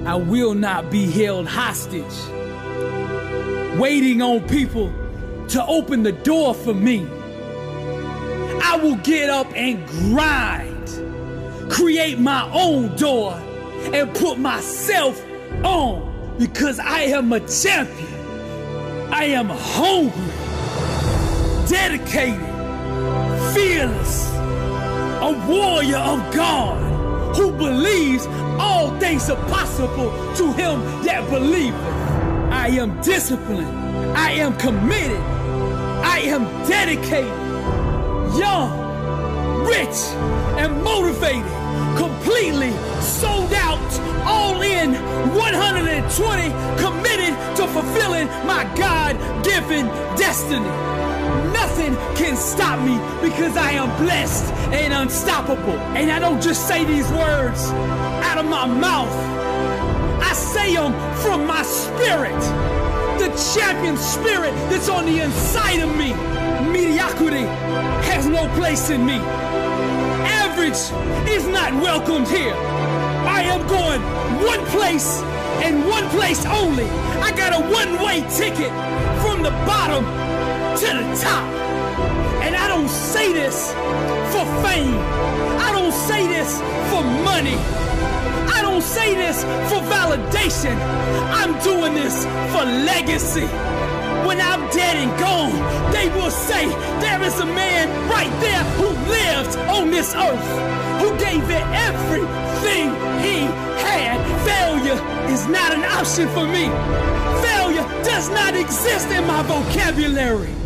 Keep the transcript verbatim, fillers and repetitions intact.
I will not be held hostage, waiting on people to open the door for me. I will get up and grind, create my own door, and put myself on, because I am a champion. I am hungry, dedicated, fearless, a warrior of God who believes all things are possible to him that believeth. I am disciplined. I am committed. I am dedicated, young, rich, and motivated, completely sold out, all in, one hundred twenty, committed to fulfilling my God-given destiny. Nothing can stop me because I am blessed and unstoppable. And I don't just say these words out of my mouth. I say them from my spirit. The champion spirit that's on the inside of me. Mediocrity has no place in me. Average is not welcomed here. I am going one place and one place only. I got a one-way ticket from the bottom to the top. And I don't say this for fame. I don't say this for money. I don't say this for validation. I'm doing this for legacy. When I'm dead and gone, they will say there is a man right there who lived on this earth, who gave it everything he had. Failure is not an option for me. Failure does not exist in my vocabulary.